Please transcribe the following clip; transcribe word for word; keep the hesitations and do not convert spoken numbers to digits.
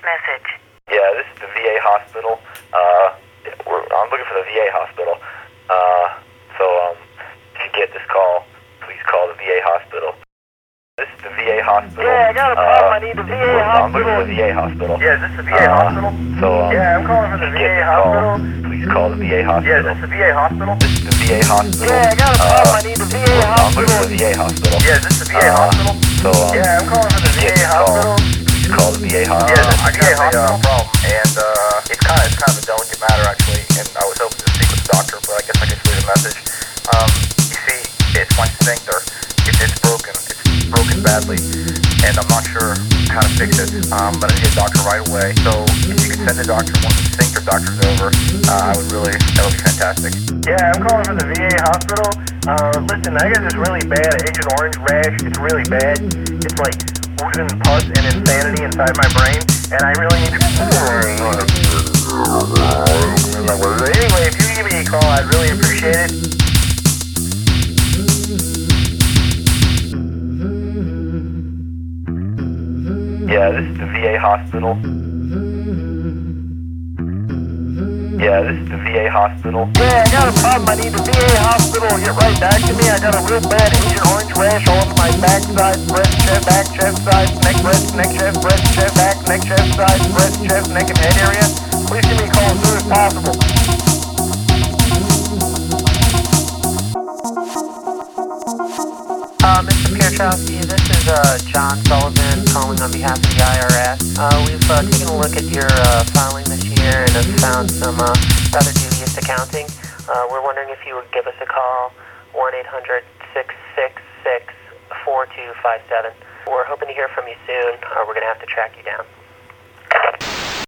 message. Yeah, this is the V A hospital. Uh, we're, I'm looking for the V A hospital. Uh, so, um, if you get this call, please call the V A hospital. This is the V A hospital. Yeah, I got a problem. Uh, I need the V A hospital. I'm looking for the V A hospital. Yeah, is this the V A uh, hospital? So, um, yeah, I'm calling for the if V you A get this hospital. call, please call the V A hospital. Yeah, is this the V A hospital? This is the V A hospital. Yeah, I got a problem. Uh, I need the V A I'm hospital. looking for the V A hospital. Yeah, is this the V A uh, hospital? So, um, yeah, I'm calling for the if you V A get this hospital. Call, please call the V A hospital. Yeah, this is I the V A hospital. Uh, problem, and uh, it's kind of it's kind of a delicate matter actually. And I was hoping to speak with the doctor, but I guess I can leave a message. Um, you see, it's my sphincter. It, it's broken. It's broken badly, and I'm not sure how to fix it. Um, but I need a doctor right away. So if you could send the doctor once the sphincter doctor's over, uh, I would really that would be fantastic. Yeah, I'm calling for the V A hospital. Uh, listen, I got this really bad Agent Orange rash. It's really bad. It's like oozing pus and insanity inside my brain, and I really need to. Anyway, if you give me a call, I'd really appreciate it. Yeah, this is the V A hospital. Yeah, this is the V A hospital. Yeah, I got a problem. I need the V A hospital. Get right back to me. I got a real bad Agent Orange rash all over my backside, breast, chest, back, chest, side, neck, breast, neck, chest, breast, chest, back, neck, chest, side, breast, chest, neck, and head area. Please give me a call as soon as possible. Uh, Mister Pierchowski, this is uh, John Sullivan calling on behalf of the I R S. Uh, we've uh, taken a look at your uh, filing this year and have found some uh, rather dubious accounting. Uh, we're wondering if you would give us a call, one eight hundred, six six six, four two five seven. We're hoping to hear from you soon, or we're going to have to track you down.